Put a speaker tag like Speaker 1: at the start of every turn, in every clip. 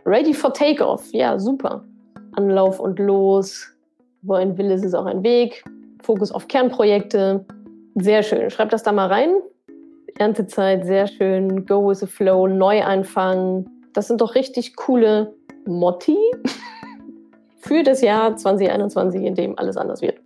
Speaker 1: ready for takeoff. Ja, super. Anlauf und los. Wo ein Wille ist, ist auch ein Weg. Fokus auf Kernprojekte. Sehr schön. Schreibt das da mal rein. Erntezeit, sehr schön. Go with the flow, Neuanfang. Das sind doch richtig coole Motti für das Jahr 2021, in dem alles anders wird.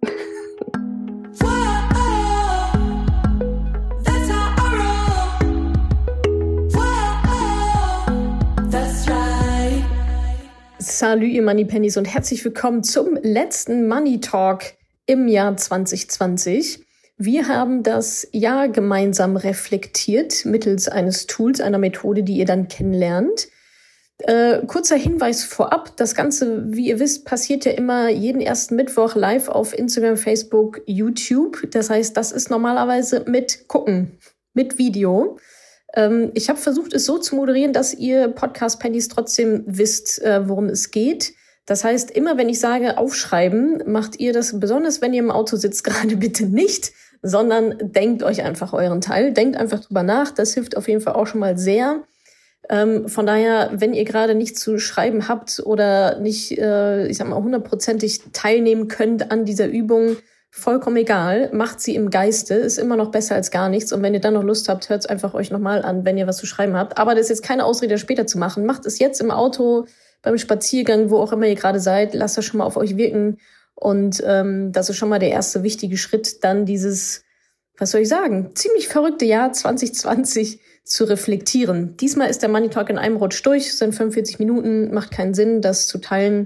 Speaker 1: Salut, ihr Money Pennies und herzlich willkommen zum letzten Money Talk im Jahr 2020. Wir haben das Jahr gemeinsam reflektiert mittels eines Tools, einer Methode, die ihr dann kennenlernt. Kurzer Hinweis vorab, das Ganze, wie ihr wisst, passiert ja immer jeden ersten Mittwoch live auf Instagram, Facebook, YouTube. Das heißt, das ist normalerweise mit Gucken, mit Video. Ich habe versucht, es so zu moderieren, dass ihr Podcast-Pennies trotzdem wisst, worum es geht. Das heißt, immer wenn ich sage aufschreiben, macht ihr das, besonders wenn ihr im Auto sitzt, gerade bitte nicht, sondern denkt euch einfach euren Teil. Denkt einfach drüber nach, das hilft auf jeden Fall auch schon mal sehr. Von daher, wenn ihr gerade nichts zu schreiben habt oder nicht, ich sag mal, 100%ig teilnehmen könnt an dieser Übung, vollkommen egal, macht sie im Geiste, ist immer noch besser als gar nichts. Und wenn ihr dann noch Lust habt, hört es einfach euch nochmal an, wenn ihr was zu schreiben habt. Aber das ist jetzt keine Ausrede, später zu machen. Macht es jetzt im Auto, beim Spaziergang, wo auch immer ihr gerade seid. Lasst das schon mal auf euch wirken. Und das ist schon mal der erste wichtige Schritt, dann dieses, was soll ich sagen, ziemlich verrückte Jahr 2020 zu reflektieren. Diesmal ist der Money Talk in einem Rutsch durch, es sind 45 Minuten, macht keinen Sinn, das zu teilen.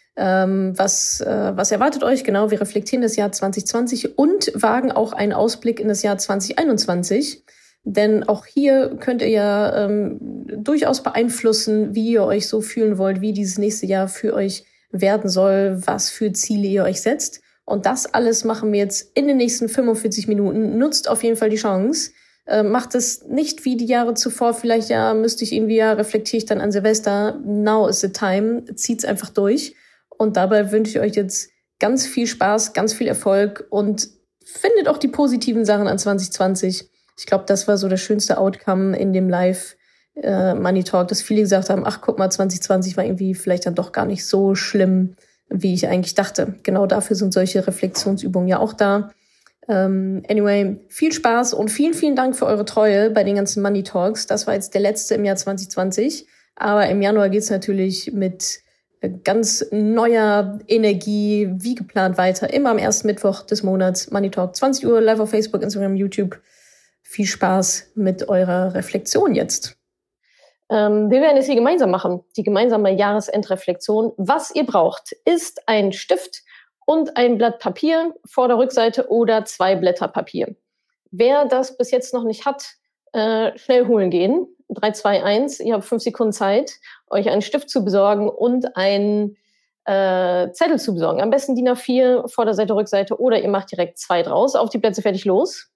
Speaker 1: Was erwartet euch? Genau, wir reflektieren das Jahr 2020 und wagen auch einen Ausblick in das Jahr 2021. Denn auch hier könnt ihr ja durchaus beeinflussen, wie ihr euch so fühlen wollt, wie dieses nächste Jahr für euch werden soll, was für Ziele ihr euch setzt. Und das alles machen wir jetzt in den nächsten 45 Minuten. Nutzt auf jeden Fall die Chance. Macht es nicht wie die Jahre zuvor. Vielleicht ja, müsste ich irgendwie, ja, reflektiere ich dann an Silvester. Now is the time. Zieht's einfach durch. Und dabei wünsche ich euch jetzt ganz viel Spaß, ganz viel Erfolg und findet auch die positiven Sachen an 2020. Ich glaube, das war so das schönste Outcome in dem Live Money Talk, dass viele gesagt haben, ach guck mal, 2020 war irgendwie vielleicht dann doch gar nicht so schlimm, wie ich eigentlich dachte. Genau dafür sind solche Reflexionsübungen ja auch da. Anyway, viel Spaß und vielen, vielen Dank für eure Treue bei den ganzen Money Talks. Das war jetzt der letzte im Jahr 2020. Aber im Januar geht's natürlich mit ganz neuer Energie, wie geplant weiter. Immer am ersten Mittwoch des Monats, Money Talk, 20 Uhr, live auf Facebook, Instagram, YouTube. Viel Spaß mit eurer Reflexion jetzt. Wir werden es hier gemeinsam machen, die gemeinsame Jahresendreflexion. Was ihr braucht, ist ein Stift und ein Blatt Papier, Vorder-, Rückseite oder 2 Blätter Papier. Wer das bis jetzt noch nicht hat, schnell holen gehen. 3, 2, 1, ihr habt 5 Sekunden Zeit, euch einen Stift zu besorgen und einen Zettel zu besorgen. Am besten DIN A4, Vorderseite, Rückseite oder ihr macht direkt 2 draus. Auf die Plätze, fertig, los.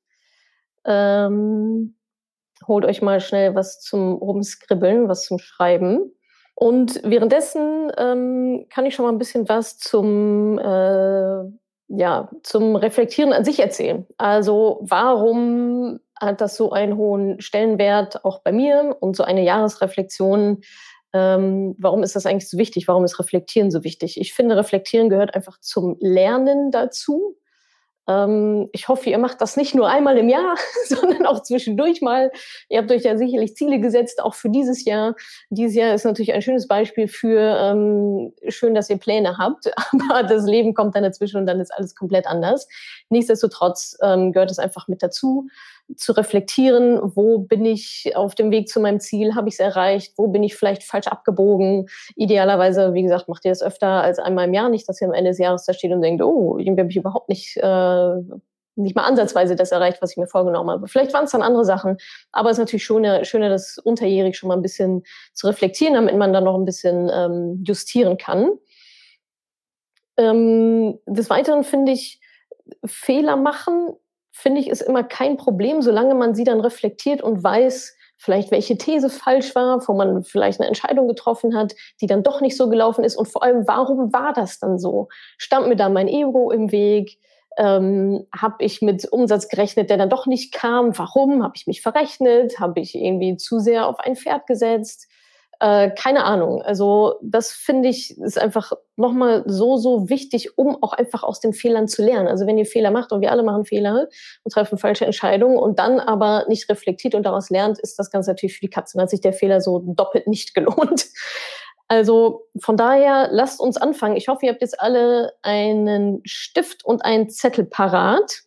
Speaker 1: Holt euch mal schnell was zum Rumskribbeln, was zum Schreiben. Und währenddessen kann ich schon mal ein bisschen was zum Reflektieren an sich erzählen. Also warum hat das so einen hohen Stellenwert auch bei mir und so eine Jahresreflexion? Warum ist das eigentlich so wichtig? Warum ist Reflektieren so wichtig? Ich finde, Reflektieren gehört einfach zum Lernen dazu. Ich hoffe, ihr macht das nicht nur einmal im Jahr, sondern auch zwischendurch mal. Ihr habt euch ja sicherlich Ziele gesetzt, auch für dieses Jahr. Dieses Jahr ist natürlich ein schönes Beispiel für schön, dass ihr Pläne habt, aber das Leben kommt dann dazwischen und dann ist alles komplett anders. Nichtsdestotrotz gehört es einfach mit dazu, zu reflektieren, wo bin ich auf dem Weg zu meinem Ziel, habe ich es erreicht, wo bin ich vielleicht falsch abgebogen. Idealerweise, wie gesagt, macht ihr das öfter als einmal im Jahr, nicht, dass ihr am Ende des Jahres da steht und denkt, oh, irgendwie habe ich überhaupt nicht mal ansatzweise das erreicht, was ich mir vorgenommen habe. Vielleicht waren es dann andere Sachen, aber es ist natürlich schöner, das unterjährig schon mal ein bisschen zu reflektieren, damit man dann noch ein bisschen justieren kann. Des Weiteren finde ich, Fehler machen, finde ich, ist immer kein Problem, solange man sie dann reflektiert und weiß, vielleicht welche These falsch war, wo man vielleicht eine Entscheidung getroffen hat, die dann doch nicht so gelaufen ist und vor allem, warum war das dann so? Stand mir da mein Ego im Weg? Habe ich mit Umsatz gerechnet, der dann doch nicht kam? Warum? Habe ich mich verrechnet? Habe ich irgendwie zu sehr auf ein Pferd gesetzt? Keine Ahnung. Also das finde ich ist einfach nochmal so wichtig, um auch einfach aus den Fehlern zu lernen. Also wenn ihr Fehler macht und wir alle machen Fehler und treffen falsche Entscheidungen und dann aber nicht reflektiert und daraus lernt, ist das Ganze natürlich für die Katze. Dann hat sich der Fehler so doppelt nicht gelohnt. Also von daher, lasst uns anfangen. Ich hoffe, ihr habt jetzt alle einen Stift und einen Zettel parat.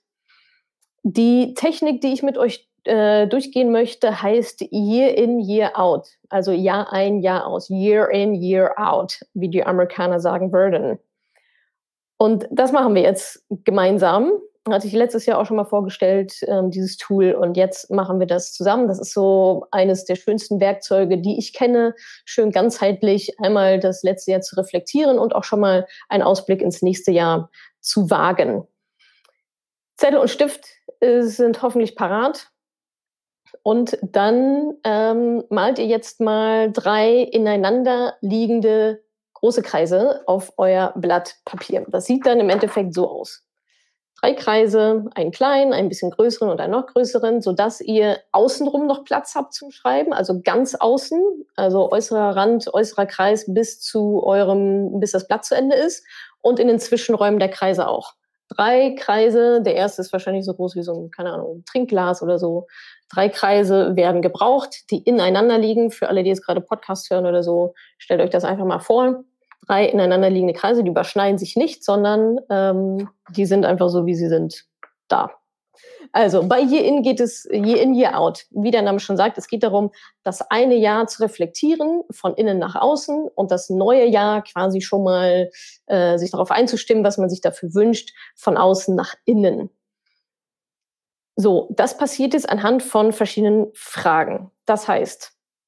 Speaker 1: Die Technik, die ich mit euch durchgehen möchte, heißt Year in, Year out. Also Jahr ein, Jahr aus. Year in, Year out, wie die Amerikaner sagen würden. Und das machen wir jetzt gemeinsam. Hatte ich letztes Jahr auch schon mal vorgestellt, dieses Tool. Und jetzt machen wir das zusammen. Das ist so eines der schönsten Werkzeuge, die ich kenne. Schön ganzheitlich einmal das letzte Jahr zu reflektieren und auch schon mal einen Ausblick ins nächste Jahr zu wagen. Zettel und Stift sind hoffentlich parat. Und dann malt ihr jetzt mal 3 ineinander liegende große Kreise auf euer Blatt Papier. Das sieht dann im Endeffekt so aus. 3 Kreise, einen kleinen, ein bisschen größeren und einen noch größeren, sodass ihr außenrum noch Platz habt zum Schreiben, also ganz außen, also äußerer Rand, äußerer Kreis bis das Blatt zu Ende ist und in den Zwischenräumen der Kreise auch. 3 Kreise, der erste ist wahrscheinlich so groß wie so ein, keine Ahnung, ein Trinkglas oder so. 3 Kreise werden gebraucht, die ineinander liegen. Für alle, die jetzt gerade Podcasts hören oder so, stellt euch das einfach mal vor. 3 ineinander liegende Kreise, die überschneiden sich nicht, sondern die sind einfach so, wie sie sind, da. Also bei Year In geht es Year In, Year Out. Wie der Name schon sagt, es geht darum, das eine Jahr zu reflektieren, von innen nach außen und das neue Jahr quasi schon mal sich darauf einzustimmen, was man sich dafür wünscht, von außen nach innen. So, das passiert jetzt anhand von verschiedenen Fragen. Das heißt,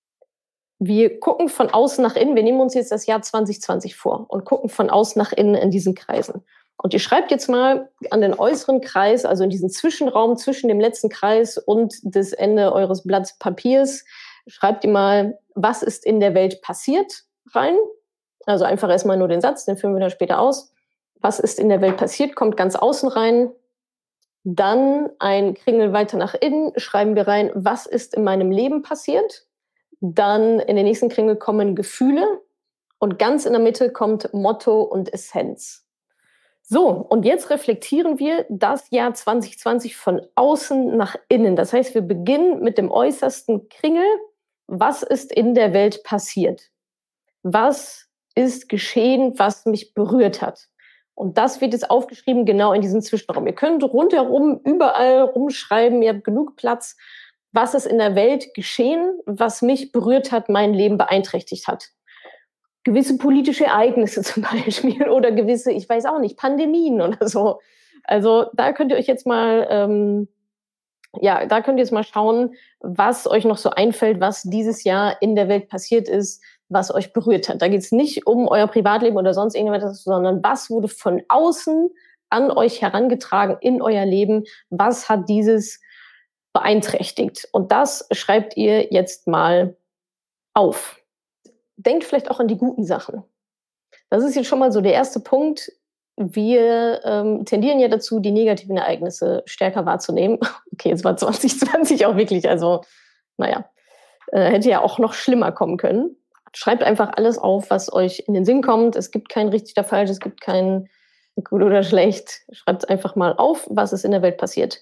Speaker 1: wir gucken von außen nach innen, wir nehmen uns jetzt das Jahr 2020 vor und gucken von außen nach innen in diesen Kreisen. Und ihr schreibt jetzt mal an den äußeren Kreis, also in diesen Zwischenraum zwischen dem letzten Kreis und das Ende eures Blatts Papiers, schreibt ihr mal, was ist in der Welt passiert, rein. Also einfach erstmal nur den Satz, den führen wir dann später aus. Was ist in der Welt passiert, kommt ganz außen rein. Dann ein Kringel weiter nach innen, schreiben wir rein, was ist in meinem Leben passiert. Dann in den nächsten Kringel kommen Gefühle und ganz in der Mitte kommt Motto und Essenz. So, und jetzt reflektieren wir das Jahr 2020 von außen nach innen. Das heißt, wir beginnen mit dem äußersten Kringel. Was ist in der Welt passiert? Was ist geschehen, was mich berührt hat? Und das wird jetzt aufgeschrieben genau in diesem Zwischenraum. Ihr könnt rundherum überall rumschreiben, ihr habt genug Platz. Was ist in der Welt geschehen, was mich berührt hat, mein Leben beeinträchtigt hat? Gewisse politische Ereignisse zum Beispiel oder gewisse, ich weiß auch nicht, Pandemien oder so. Also da könnt ihr euch jetzt mal, da könnt ihr jetzt mal schauen, was euch noch so einfällt, was dieses Jahr in der Welt passiert ist, was euch berührt hat. Da geht es nicht um euer Privatleben oder sonst irgendwas, sondern was wurde von außen an euch herangetragen in euer Leben, was hat dieses beeinträchtigt. Und das schreibt ihr jetzt mal auf. Denkt vielleicht auch an die guten Sachen. Das ist jetzt schon mal so der erste Punkt. Wir tendieren ja dazu, die negativen Ereignisse stärker wahrzunehmen. Okay, jetzt war 2020 auch wirklich, also naja, hätte ja auch noch schlimmer kommen können. Schreibt einfach alles auf, was euch in den Sinn kommt. Es gibt kein richtig oder falsch, es gibt kein gut oder schlecht. Schreibt einfach mal auf, was ist in der Welt passiert.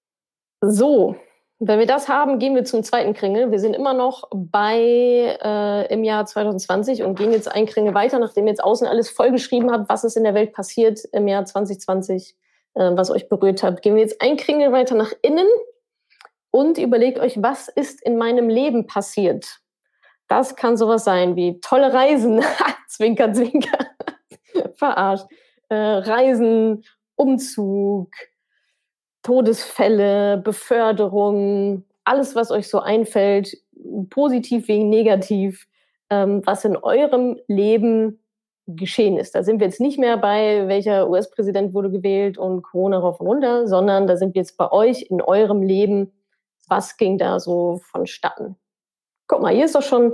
Speaker 1: So. Wenn wir das haben, gehen wir zum zweiten Kringel. Wir sind immer noch im Jahr 2020 und gehen jetzt einen Kringel weiter, nachdem ihr jetzt außen alles vollgeschrieben habt, was ist in der Welt passiert im Jahr 2020, was euch berührt hat. Gehen wir jetzt einen Kringel weiter nach innen und überlegt euch, was ist in meinem Leben passiert. Das kann sowas sein wie tolle Reisen, Zwinker, Zwinker, verarscht, Reisen, Umzug, Todesfälle, Beförderung, alles, was euch so einfällt, positiv wie negativ, was in eurem Leben geschehen ist. Da sind wir jetzt nicht mehr bei, welcher US-Präsident wurde gewählt und Corona rauf und runter, sondern da sind wir jetzt bei euch in eurem Leben, was ging da so vonstatten. Guck mal, hier ist doch schon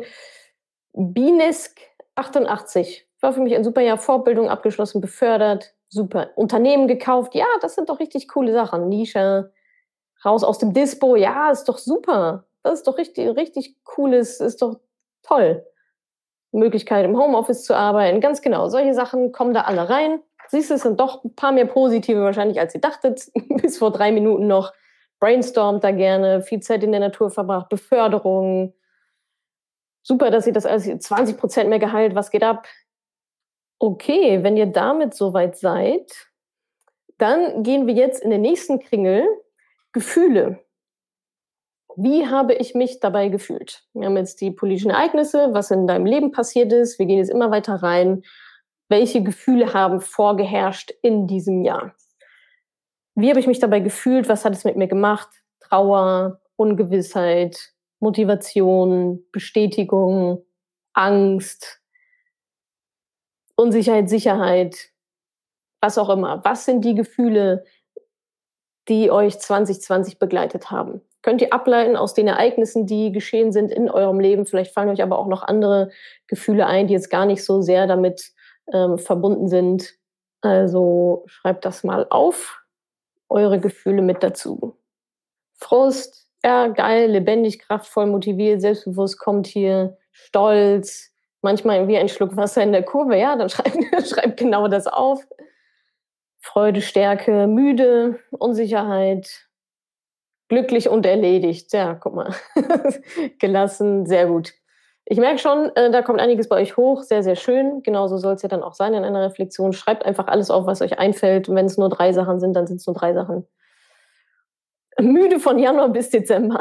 Speaker 1: Binesk 88. War für mich ein super Jahr, Fortbildung abgeschlossen, befördert, super. Unternehmen gekauft, ja, das sind doch richtig coole Sachen. Nische, raus aus dem Dispo, ja, ist doch super. Das ist doch richtig, richtig cooles, ist doch toll. Möglichkeit im Homeoffice zu arbeiten, ganz genau. Solche Sachen kommen da alle rein. Siehst du, es sind doch ein paar mehr positive wahrscheinlich, als ihr dachtet. Bis vor 3 Minuten noch. Brainstormt da gerne, viel Zeit in der Natur verbracht, Beförderung. Super, dass ihr das alles 20% mehr Gehalt, was geht ab? Okay, wenn ihr damit soweit seid, dann gehen wir jetzt in den nächsten Kringel. Gefühle. Wie habe ich mich dabei gefühlt? Wir haben jetzt die politischen Ereignisse, was in deinem Leben passiert ist. Wir gehen jetzt immer weiter rein. Welche Gefühle haben vorgeherrscht in diesem Jahr? Wie habe ich mich dabei gefühlt? Was hat es mit mir gemacht? Trauer, Ungewissheit, Motivation, Bestätigung, Angst, Unsicherheit, Sicherheit, was auch immer. Was sind die Gefühle, die euch 2020 begleitet haben? Könnt ihr ableiten aus den Ereignissen, die geschehen sind in eurem Leben. Vielleicht fallen euch aber auch noch andere Gefühle ein, die jetzt gar nicht so sehr damit verbunden sind. Also schreibt das mal auf, eure Gefühle mit dazu. Frust, ja, geil, lebendig, kraftvoll, motiviert, selbstbewusst kommt hier, Stolz, manchmal wie ein Schluck Wasser in der Kurve, ja, dann schreibt genau das auf. Freude, Stärke, müde, Unsicherheit, glücklich und erledigt. Ja, guck mal. Gelassen, sehr gut. Ich merke schon, da kommt einiges bei euch hoch. Sehr, sehr schön. Genauso soll es ja dann auch sein in einer Reflexion. Schreibt einfach alles auf, was euch einfällt. Und wenn es nur 3 Sachen sind, dann sind es nur 3 Sachen. Müde von Januar bis Dezember.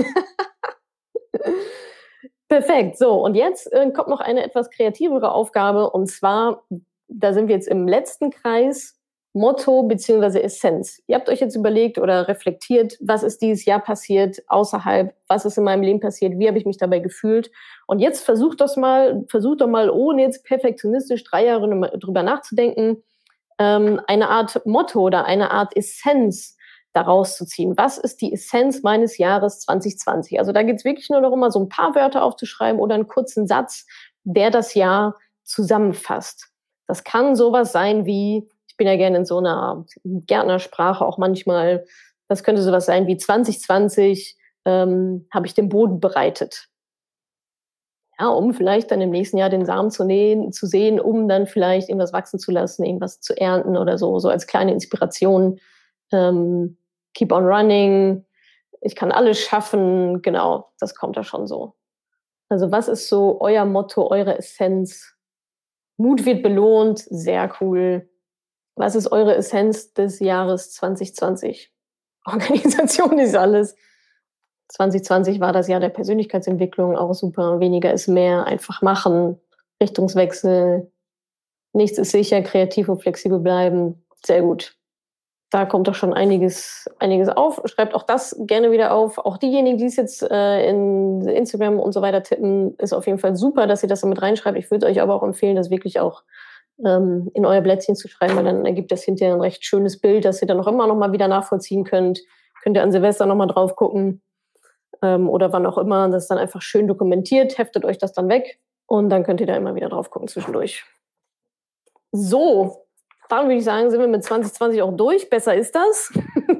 Speaker 1: Perfekt. So, und jetzt kommt noch eine etwas kreativere Aufgabe. Und zwar, da sind wir jetzt im letzten Kreis. Motto bzw. Essenz. Ihr habt euch jetzt überlegt oder reflektiert, was ist dieses Jahr passiert außerhalb, was ist in meinem Leben passiert, wie habe ich mich dabei gefühlt. Und jetzt versucht doch mal, ohne jetzt perfektionistisch 3 Jahre drüber nachzudenken, eine Art Motto oder eine Art Essenz daraus zu ziehen. Was ist die Essenz meines Jahres 2020? Also da geht es wirklich nur darum, mal so ein paar Wörter aufzuschreiben oder einen kurzen Satz, der das Jahr zusammenfasst. Das kann sowas sein wie, ich bin ja gerne in so einer Gärtnersprache auch manchmal, das könnte sowas sein wie 2020 habe ich den Boden bereitet. Ja, um vielleicht dann im nächsten Jahr den Samen zu sehen, um dann vielleicht irgendwas wachsen zu lassen, irgendwas zu ernten oder so als kleine Inspiration. Keep on running, ich kann alles schaffen, genau, das kommt da schon so. Also was ist so euer Motto, eure Essenz? Mut wird belohnt, sehr cool. Was ist eure Essenz des Jahres 2020? Organisation ist alles. 2020 war das Jahr der Persönlichkeitsentwicklung, auch super. Weniger ist mehr, einfach machen, Richtungswechsel, nichts ist sicher, kreativ und flexibel bleiben. Sehr gut. Da kommt doch schon einiges auf. Schreibt auch das gerne wieder auf. Auch diejenigen, die es jetzt in Instagram und so weiter tippen, ist auf jeden Fall super, dass ihr das damit reinschreibt. Ich würde euch aber auch empfehlen, das wirklich auch in euer Blättchen zu schreiben, weil dann ergibt das hinterher ein recht schönes Bild, das ihr dann auch immer noch mal wieder nachvollziehen könnt. Könnt ihr an Silvester noch mal drauf gucken oder wann auch immer. Das ist dann einfach schön dokumentiert. Heftet euch das dann weg und dann könnt ihr da immer wieder drauf gucken zwischendurch. So, dann würde ich sagen, sind wir mit 2020 auch durch. Besser ist das.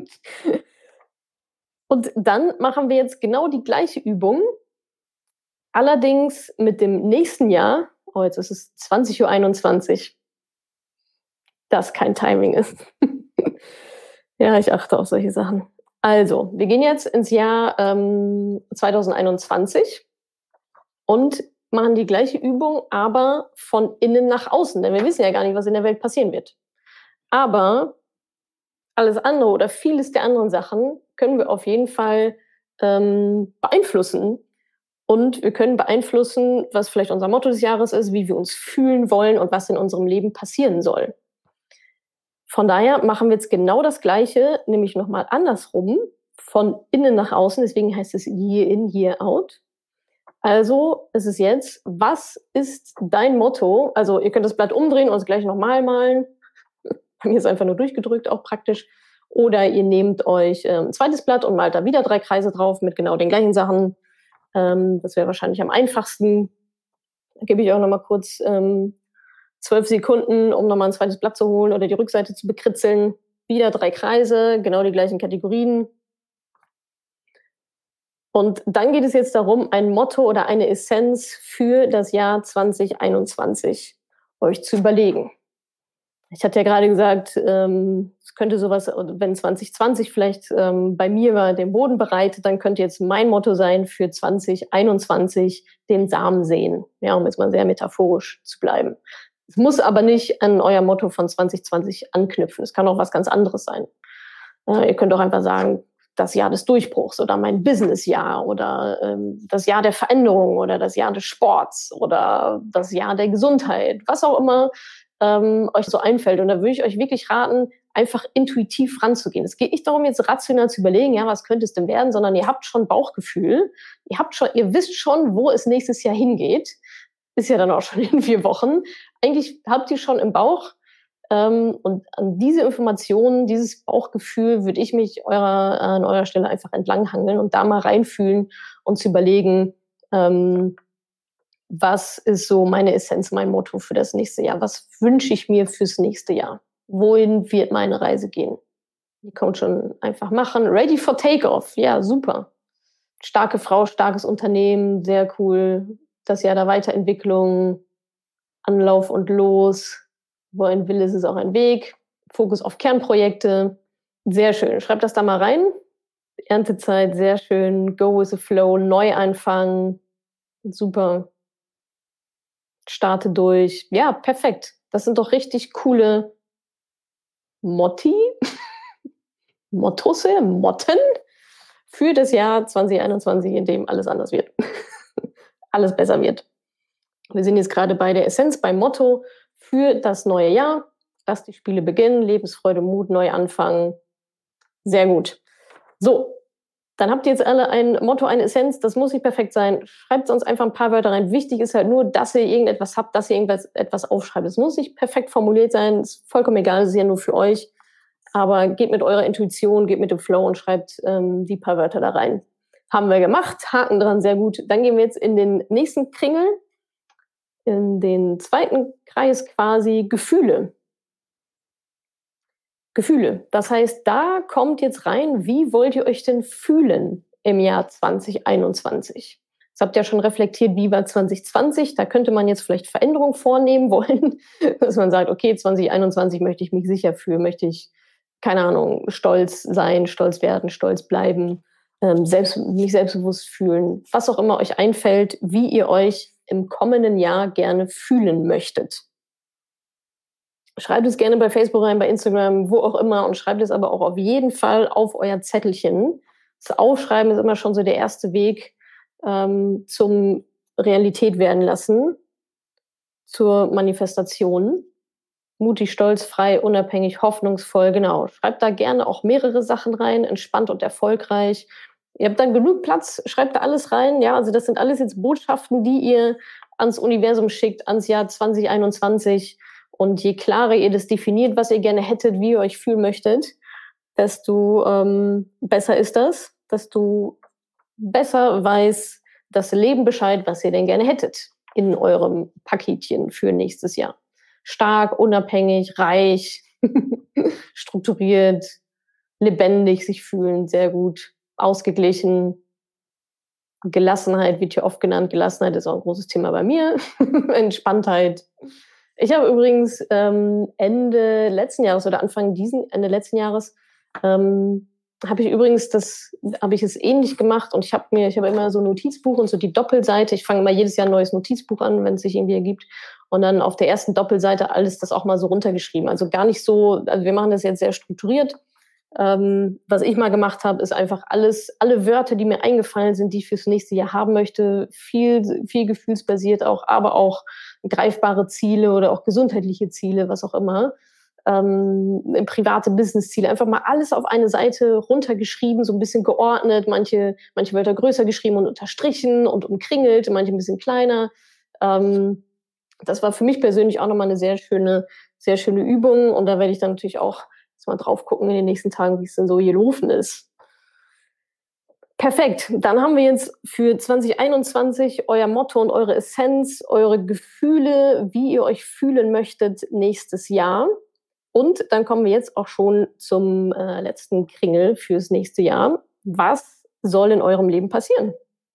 Speaker 1: Und dann machen wir jetzt genau die gleiche Übung. Allerdings mit dem nächsten Jahr. Oh, jetzt ist es 20:21 Uhr. Das kein Timing ist. Ja, ich achte auf solche Sachen. Also, wir gehen jetzt ins Jahr 2021 und machen die gleiche Übung, aber von innen nach außen. Denn wir wissen ja gar nicht, was in der Welt passieren wird. Aber alles andere oder vieles der anderen Sachen können wir auf jeden Fall beeinflussen. Und wir können beeinflussen, was vielleicht unser Motto des Jahres ist, wie wir uns fühlen wollen und was in unserem Leben passieren soll. Von daher machen wir jetzt genau das Gleiche, nämlich nochmal andersrum, von innen nach außen. Deswegen heißt es Year in, Year out. Also es ist jetzt, was ist dein Motto? Also ihr könnt das Blatt umdrehen und es gleich nochmal malen. Bei mir ist einfach nur durchgedrückt, auch praktisch. Oder ihr nehmt euch ein zweites Blatt und malt da wieder 3 Kreise drauf mit genau den gleichen Sachen. Das wäre wahrscheinlich am einfachsten. Da gebe ich auch nochmal kurz 12 Sekunden, um nochmal ein zweites Blatt zu holen oder die Rückseite zu bekritzeln. Wieder 3 Kreise, genau die gleichen Kategorien. Und dann geht es jetzt darum, ein Motto oder eine Essenz für das Jahr 2021 euch zu überlegen. Ich hatte ja gerade gesagt, es könnte sowas, wenn 2020 vielleicht bei mir war, den Boden bereitet, dann könnte jetzt mein Motto sein für 2021 den Samen säen. Ja, um jetzt mal sehr metaphorisch zu bleiben. Es muss aber nicht an euer Motto von 2020 anknüpfen. Es kann auch was ganz anderes sein. Ihr könnt auch einfach sagen, das Jahr des Durchbruchs oder mein Businessjahr oder das Jahr der Veränderung oder das Jahr des Sports oder das Jahr der Gesundheit, was auch immer euch so einfällt. Und da würde ich euch wirklich raten, einfach intuitiv ranzugehen. Es geht nicht darum, jetzt rational zu überlegen, ja, was könnte es denn werden, sondern ihr habt schon Bauchgefühl. Ihr wisst schon, wo es nächstes Jahr hingeht. Ist ja dann auch schon in 4 Wochen. Eigentlich habt ihr schon im Bauch. Und an diese Informationen, dieses Bauchgefühl würde ich mich an eurer Stelle einfach entlanghangeln und da mal reinfühlen und zu überlegen, was ist so meine Essenz, mein Motto für das nächste Jahr? Was wünsche ich mir fürs nächste Jahr? Wohin wird meine Reise gehen? Die kommt schon einfach machen. Ready for Takeoff. Ja, super. Starke Frau, starkes Unternehmen, sehr cool. Das Jahr der Weiterentwicklung, Anlauf und los. Wo ein Wille ist, ist auch ein Weg. Fokus auf Kernprojekte. Sehr schön. Schreibt das da mal rein. Erntezeit, sehr schön. Go with the flow, Neuanfang. Super. Starte durch. Ja, perfekt. Das sind doch richtig coole Motten für das Jahr 2021, in dem alles anders wird. Alles besser wird. Wir sind jetzt gerade bei der Essenz, beim Motto für das neue Jahr. Lasst die Spiele beginnen. Lebensfreude, Mut, Neuanfang. Sehr gut. So. Dann habt ihr jetzt alle ein Motto, eine Essenz, das muss nicht perfekt sein. Schreibt sonst einfach ein paar Wörter rein. Wichtig ist halt nur, dass ihr irgendetwas habt, dass ihr etwas aufschreibt. Es muss nicht perfekt formuliert sein, ist vollkommen egal, es ist ja nur für euch. Aber geht mit eurer Intuition, geht mit dem Flow und schreibt die paar Wörter da rein. Haben wir gemacht, Haken dran, sehr gut. Dann gehen wir jetzt in den nächsten Kringel, in den zweiten Kreis quasi, Gefühle. Gefühle. Das heißt, da kommt jetzt rein, wie wollt ihr euch denn fühlen im Jahr 2021? Das habt ihr ja schon reflektiert, wie war 2020? Da könnte man jetzt vielleicht Veränderungen vornehmen wollen, dass man sagt, okay, 2021 möchte ich mich sicher fühlen, möchte ich, keine Ahnung, stolz sein, stolz werden, stolz bleiben, mich selbstbewusst fühlen, was auch immer euch einfällt, wie ihr euch im kommenden Jahr gerne fühlen möchtet. Schreibt es gerne bei Facebook rein, bei Instagram, wo auch immer und schreibt es aber auch auf jeden Fall auf euer Zettelchen. Das Aufschreiben ist immer schon so der erste Weg zum Realität werden lassen, zur Manifestation. Mutig, stolz, frei, unabhängig, hoffnungsvoll, genau. Schreibt da gerne auch mehrere Sachen rein, entspannt und erfolgreich. Ihr habt dann genug Platz, schreibt da alles rein. Ja, also das sind alles jetzt Botschaften, die ihr ans Universum schickt, ans Jahr 2021. Und je klarer ihr das definiert, was ihr gerne hättet, wie ihr euch fühlen möchtet, desto besser ist das, desto besser weiß das Leben Bescheid, was ihr denn gerne hättet in eurem Paketchen für nächstes Jahr. Stark, unabhängig, reich, strukturiert, lebendig sich fühlen, sehr gut, ausgeglichen. Gelassenheit wird hier oft genannt. Gelassenheit ist auch ein großes Thema bei mir. Entspanntheit. Ich habe übrigens Ende letzten Jahres oder Ende letzten Jahres habe ich es ähnlich gemacht und ich habe immer so ein Notizbuch und so die Doppelseite. Ich fange immer jedes Jahr ein neues Notizbuch an, wenn es sich irgendwie ergibt. Und dann auf der ersten Doppelseite alles das auch mal so runtergeschrieben. Also gar nicht so, also wir machen das jetzt sehr strukturiert. Was ich mal gemacht habe, ist einfach alle Wörter, die mir eingefallen sind, die ich fürs nächste Jahr haben möchte, viel gefühlsbasiert auch, aber auch greifbare Ziele oder auch gesundheitliche Ziele, was auch immer, private Business-Ziele, einfach mal alles auf eine Seite runtergeschrieben, so ein bisschen geordnet, manche Wörter größer geschrieben und unterstrichen und umkringelt, manche ein bisschen kleiner. Das war für mich persönlich auch nochmal eine sehr schöne Übung und da werde ich dann natürlich auch mal drauf gucken in den nächsten Tagen, wie es denn so gelaufen ist. Perfekt. Dann haben wir jetzt für 2021 euer Motto und eure Essenz, eure Gefühle, wie ihr euch fühlen möchtet nächstes Jahr. Und dann kommen wir jetzt auch schon zum letzten Kringel fürs nächste Jahr. Was soll in eurem Leben passieren?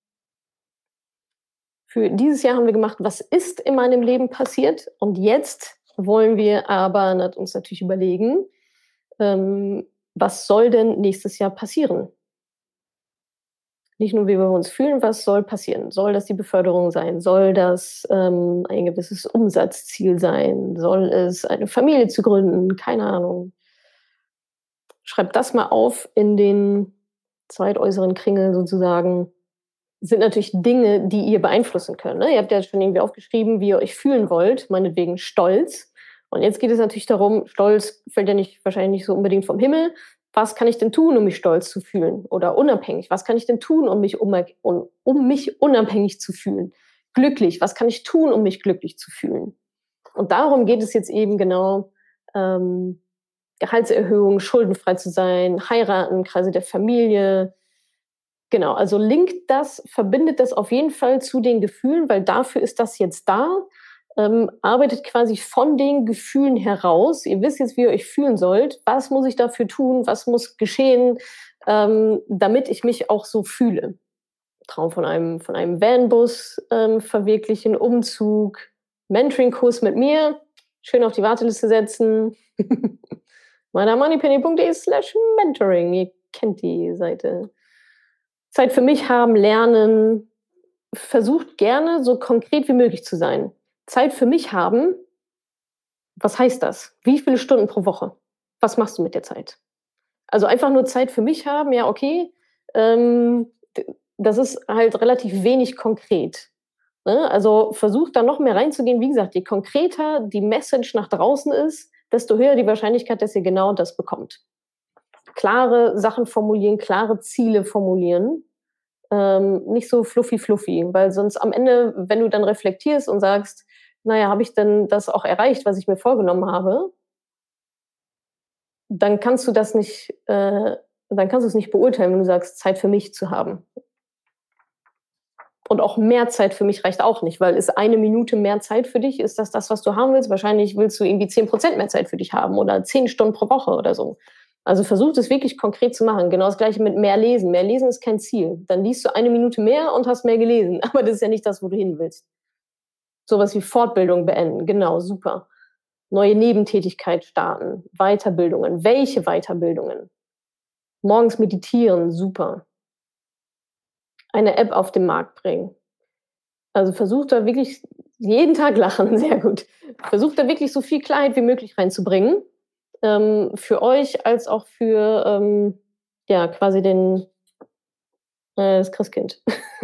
Speaker 1: Für dieses Jahr haben wir gemacht, was ist in meinem Leben passiert? Und jetzt wollen wir aber uns natürlich überlegen, was soll denn nächstes Jahr passieren? Nicht nur, wie wir uns fühlen, was soll passieren? Soll das die Beförderung sein? Soll das ein gewisses Umsatzziel sein? Soll es eine Familie zu gründen? Keine Ahnung. Schreibt das mal auf in den zweitäußeren Kringel sozusagen. Das sind natürlich Dinge, die ihr beeinflussen könnt. Ne? Ihr habt ja schon irgendwie aufgeschrieben, wie ihr euch fühlen wollt, meinetwegen Stolz. Und jetzt geht es natürlich darum, Stolz fällt ja wahrscheinlich nicht so unbedingt vom Himmel. Was kann ich denn tun, um mich stolz zu fühlen? Oder unabhängig? Was kann ich denn tun, um mich unabhängig zu fühlen? Glücklich. Was kann ich tun, um mich glücklich zu fühlen? Und darum geht es jetzt eben genau, Gehaltserhöhung, schuldenfrei zu sein, heiraten, Kreise der Familie. Genau, also verbindet das auf jeden Fall zu den Gefühlen, weil dafür ist das jetzt da. Arbeitet quasi von den Gefühlen heraus. Ihr wisst jetzt, wie ihr euch fühlen sollt. Was muss ich dafür tun? Was muss geschehen, damit ich mich auch so fühle? Traum von einem Vanbus verwirklichen, Umzug, Mentoring-Kurs mit mir. Schön auf die Warteliste setzen. mymoneypenny.de/mentoring. Ihr kennt die Seite. Zeit für mich haben, lernen. Versucht gerne, so konkret wie möglich zu sein. Zeit für mich haben, was heißt das? Wie viele Stunden pro Woche? Was machst du mit der Zeit? Also einfach nur Zeit für mich haben, ja, okay. Das ist halt relativ wenig konkret. Ne? Also versucht da noch mehr reinzugehen. Wie gesagt, je konkreter die Message nach draußen ist, desto höher die Wahrscheinlichkeit, dass ihr genau das bekommt. Klare Sachen formulieren, klare Ziele formulieren. Nicht so fluffy, weil sonst am Ende, wenn du dann reflektierst und sagst, naja, habe ich denn das auch erreicht, was ich mir vorgenommen habe, dann kannst du es nicht beurteilen, wenn du sagst, Zeit für mich zu haben. Und auch mehr Zeit für mich reicht auch nicht, weil ist 1 Minute mehr Zeit für dich, ist das, was du haben willst? Wahrscheinlich willst du irgendwie 10% mehr Zeit für dich haben oder 10 Stunden pro Woche oder so. Also versucht es wirklich konkret zu machen. Genau das Gleiche mit mehr Lesen. Mehr Lesen ist kein Ziel. Dann liest du 1 Minute mehr und hast mehr gelesen. Aber das ist ja nicht das, wo du hin willst. Sowas wie Fortbildung beenden. Genau, super. Neue Nebentätigkeit starten. Weiterbildungen. Welche Weiterbildungen? Morgens meditieren. Super. Eine App auf den Markt bringen. Also versucht da wirklich jeden Tag lachen. Sehr gut. Versucht da wirklich so viel Klarheit wie möglich reinzubringen. Für euch als auch für quasi das Christkind.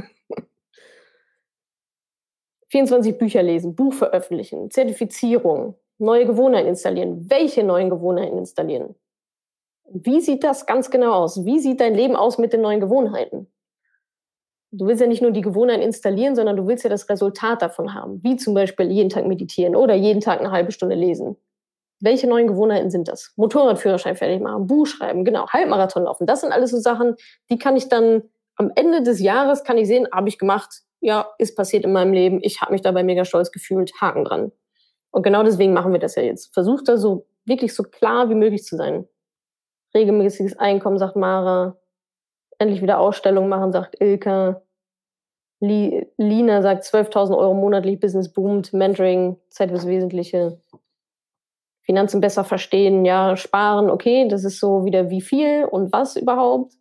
Speaker 1: 24 Bücher lesen, Buch veröffentlichen, Zertifizierung, neue Gewohnheiten installieren. Welche neuen Gewohnheiten installieren? Wie sieht das ganz genau aus? Wie sieht dein Leben aus mit den neuen Gewohnheiten? Du willst ja nicht nur die Gewohnheiten installieren, sondern du willst ja das Resultat davon haben. Wie zum Beispiel jeden Tag meditieren oder jeden Tag eine halbe Stunde lesen. Welche neuen Gewohnheiten sind das? Motorradführerschein fertig machen, Buch schreiben, genau, Halbmarathon laufen. Das sind alles so Sachen, die kann ich dann am Ende des Jahres sehen, habe ich gemacht, ja, ist passiert in meinem Leben, ich habe mich dabei mega stolz gefühlt, Haken dran. Und genau deswegen machen wir das ja jetzt. Versucht da so wirklich so klar wie möglich zu sein. Regelmäßiges Einkommen, sagt Mara. Endlich wieder Ausstellungen machen, sagt Ilka. Lina sagt 12.000 Euro monatlich, Business boomt, Mentoring, Zeit fürs Wesentliche. Finanzen besser verstehen, ja, sparen, okay, das ist so wieder wie viel und was überhaupt.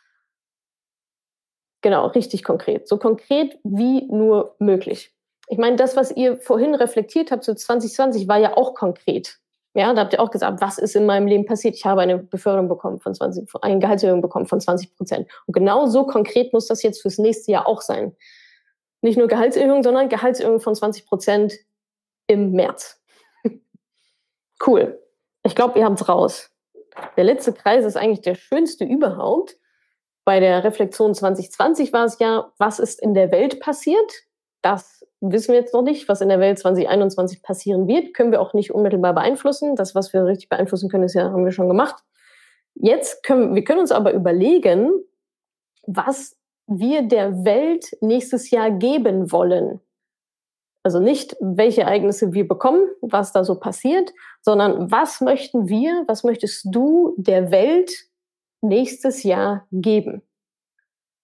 Speaker 1: Genau, richtig konkret. So konkret wie nur möglich. Ich meine, das, was ihr vorhin reflektiert habt, so 2020, war ja auch konkret. Ja, da habt ihr auch gesagt, was ist in meinem Leben passiert? Ich habe eine Beförderung bekommen eine Gehaltserhöhung bekommen von 20%. Und genau so konkret muss das jetzt fürs nächste Jahr auch sein. Nicht nur Gehaltserhöhung, sondern Gehaltserhöhung von 20% im März. Cool. Ich glaube, ihr habt's raus. Der letzte Kreis ist eigentlich der schönste überhaupt. Bei der Reflexion 2020 war es ja, was ist in der Welt passiert? Das wissen wir jetzt noch nicht. Was in der Welt 2021 passieren wird, können wir auch nicht unmittelbar beeinflussen. Das, was wir richtig beeinflussen können, haben wir schon gemacht. Wir können uns aber überlegen, was wir der Welt nächstes Jahr geben wollen. Also nicht, welche Ereignisse wir bekommen, was da so passiert, sondern was möchtest du der Welt nächstes Jahr geben?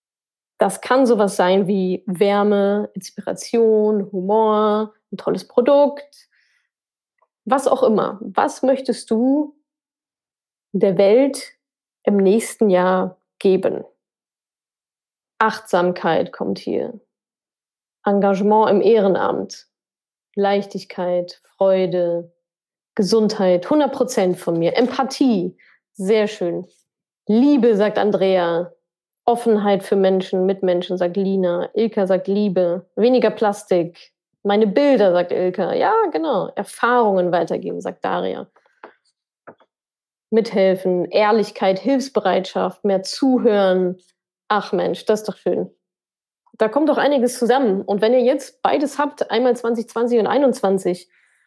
Speaker 1: Das kann sowas sein wie Wärme, Inspiration, Humor, ein tolles Produkt, was auch immer. Was möchtest du der Welt im nächsten Jahr geben? Achtsamkeit kommt hier, Engagement im Ehrenamt, Leichtigkeit, Freude, Gesundheit, 100% von mir. Empathie, sehr schön. Liebe, sagt Andrea. Offenheit für Menschen, Mitmenschen, sagt Lina. Ilka sagt Liebe. Weniger Plastik. Meine Bilder, sagt Ilka. Ja, genau. Erfahrungen weitergeben, sagt Daria. Mithelfen, Ehrlichkeit, Hilfsbereitschaft, mehr zuhören. Ach Mensch, das ist doch schön. Da kommt doch einiges zusammen. Und wenn ihr jetzt beides habt, einmal 2020 und 2021,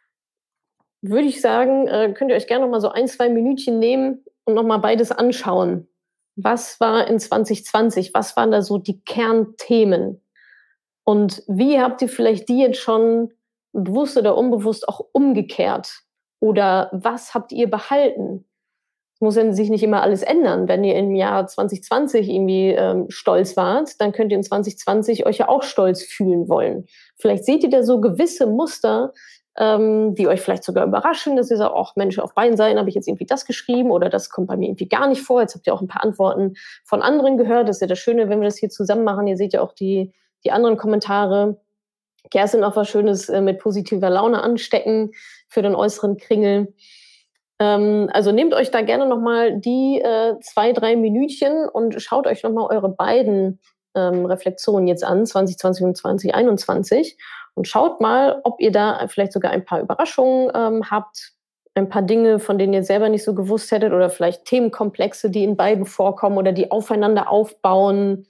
Speaker 1: würde ich sagen, könnt ihr euch gerne noch mal so 1-2 Minütchen nehmen und noch mal beides anschauen. Was war in 2020? Was waren da so die Kernthemen? Und wie habt ihr vielleicht die jetzt schon bewusst oder unbewusst auch umgekehrt? Oder was habt ihr behalten? Es muss ja sich nicht immer alles ändern. Wenn ihr im Jahr 2020 irgendwie stolz wart, dann könnt ihr in 2020 euch ja auch stolz fühlen wollen. Vielleicht seht ihr da so gewisse Muster, die euch vielleicht sogar überraschen, dass ihr sagt, ach Mensch, auf beiden Seiten habe ich jetzt irgendwie das geschrieben oder das kommt bei mir irgendwie gar nicht vor. Jetzt habt ihr auch ein paar Antworten von anderen gehört. Das ist ja das Schöne, wenn wir das hier zusammen machen. Ihr seht ja auch die anderen Kommentare. Kerstin auch was Schönes mit positiver Laune anstecken für den äußeren Kringel. Also nehmt euch da gerne nochmal die 2-3 Minütchen und schaut euch nochmal eure beiden Reflexionen jetzt an, 2020 und 2021. Und schaut mal, ob ihr da vielleicht sogar ein paar Überraschungen habt, ein paar Dinge, von denen ihr selber nicht so gewusst hättet oder vielleicht Themenkomplexe, die in beiden vorkommen oder die aufeinander aufbauen.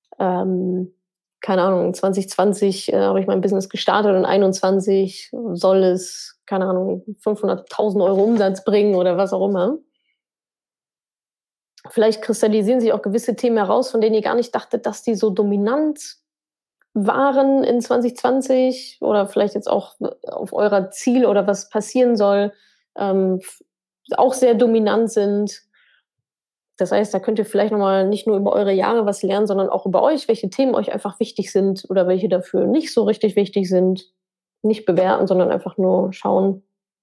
Speaker 1: Keine Ahnung, 2020 habe ich mein Business gestartet und 2021 soll es, keine Ahnung, 500.000 Euro Umsatz bringen oder was auch immer. Vielleicht kristallisieren sich auch gewisse Themen heraus, von denen ihr gar nicht dachtet, dass die so dominant waren in 2020 oder vielleicht jetzt auch auf eurer Ziel oder was passieren soll, auch sehr dominant sind. Das heißt, da könnt ihr vielleicht nochmal nicht nur über eure Jahre was lernen, sondern auch über euch, welche Themen euch einfach wichtig sind oder welche dafür nicht so richtig wichtig sind. Nicht bewerten, sondern einfach nur schauen.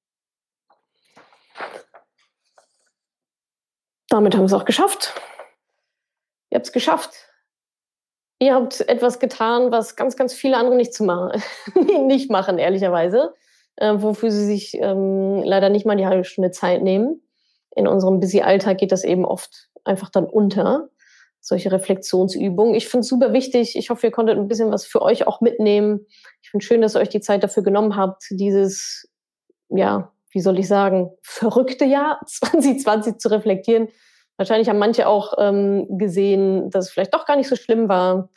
Speaker 1: Damit haben wir es auch geschafft. Ihr habt es geschafft. Ihr habt etwas getan, was ganz, ganz viele andere nicht machen, ehrlicherweise. Wofür sie sich leider nicht mal die halbe Stunde Zeit nehmen. In unserem Busy-Alltag geht das eben oft einfach dann unter, solche Reflexionsübungen. Ich finde es super wichtig. Ich hoffe, ihr konntet ein bisschen was für euch auch mitnehmen. Ich finde schön, dass ihr euch die Zeit dafür genommen habt, dieses, ja, wie soll ich sagen, verrückte Jahr 2020 zu reflektieren. Wahrscheinlich haben manche auch gesehen, dass es vielleicht doch gar nicht so schlimm war.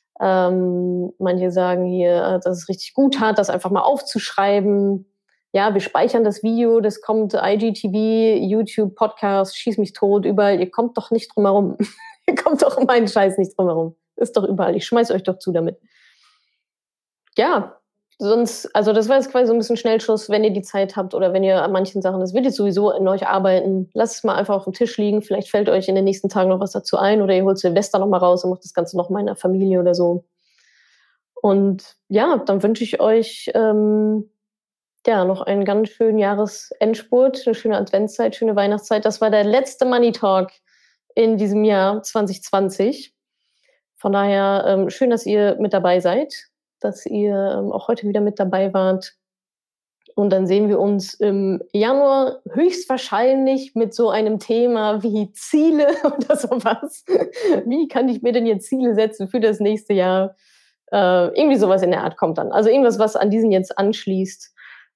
Speaker 1: Manche sagen hier, dass es richtig gut hat, das einfach mal aufzuschreiben. Ja, wir speichern das Video, das kommt IGTV, YouTube, Podcast, Schieß mich tot, überall. Ihr kommt doch nicht drum herum. Ihr kommt doch um meinen Scheiß nicht drum herum. Ist doch überall. Ich schmeiß euch doch zu damit. Ja, sonst, also das war jetzt quasi so ein bisschen Schnellschuss, wenn ihr die Zeit habt oder wenn ihr an manchen Sachen, das wird jetzt sowieso in euch arbeiten, lasst es mal einfach auf dem Tisch liegen, vielleicht fällt euch in den nächsten Tagen noch was dazu ein oder ihr holt Silvester noch mal raus und macht das Ganze noch mal in der Familie oder so. Und ja, dann wünsche ich euch ja noch einen ganz schönen Jahresendspurt, eine schöne Adventszeit, schöne Weihnachtszeit. Das war der letzte Money Talk in diesem Jahr 2020. Von daher schön, dass ihr mit dabei seid, dass ihr auch heute wieder mit dabei wart. Und dann sehen wir uns im Januar höchstwahrscheinlich mit so einem Thema wie Ziele oder sowas. Wie kann ich mir denn jetzt Ziele setzen für das nächste Jahr? Irgendwie sowas in der Art kommt dann. Also irgendwas, was an diesen jetzt anschließt.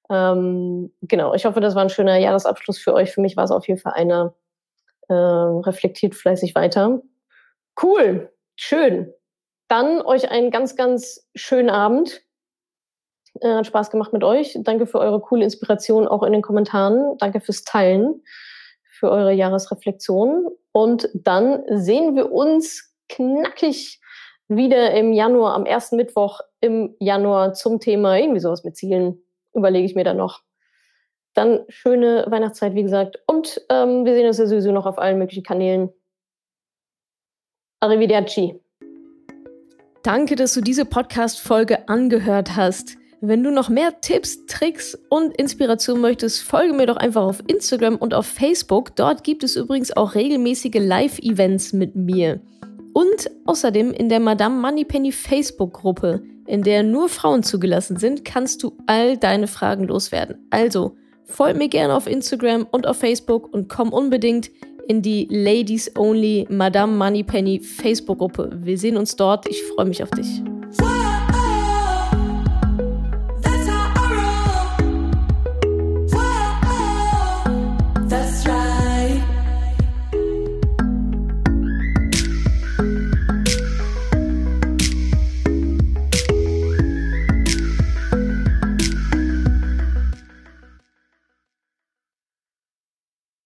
Speaker 1: Genau, ich hoffe, das war ein schöner Jahresabschluss für euch. Für mich war es auf jeden Fall einer. Reflektiert fleißig weiter. Cool, schön. Dann euch einen ganz, ganz schönen Abend. Hat Spaß gemacht mit euch. Danke für eure coole Inspiration auch in den Kommentaren. Danke fürs Teilen, für eure Jahresreflexion. Und dann sehen wir uns knackig wieder im Januar, am ersten Mittwoch im Januar zum Thema irgendwie sowas mit Zielen. Überlege ich mir dann noch. Dann schöne Weihnachtszeit, wie gesagt. Und wir sehen uns ja sowieso noch auf allen möglichen Kanälen. Arrivederci. Danke, dass du diese Podcast-Folge angehört hast. Wenn du noch mehr Tipps, Tricks und Inspiration möchtest, folge mir doch einfach auf Instagram und auf Facebook. Dort gibt es übrigens auch regelmäßige Live-Events mit mir. Und außerdem in der Madame Moneypenny Facebook-Gruppe, in der nur Frauen zugelassen sind, kannst du all deine Fragen loswerden. Also, folg mir gerne auf Instagram und auf Facebook und komm unbedingt in die Ladies Only Madame Moneypenny Facebook-Gruppe. Wir sehen uns dort. Ich freue mich auf dich.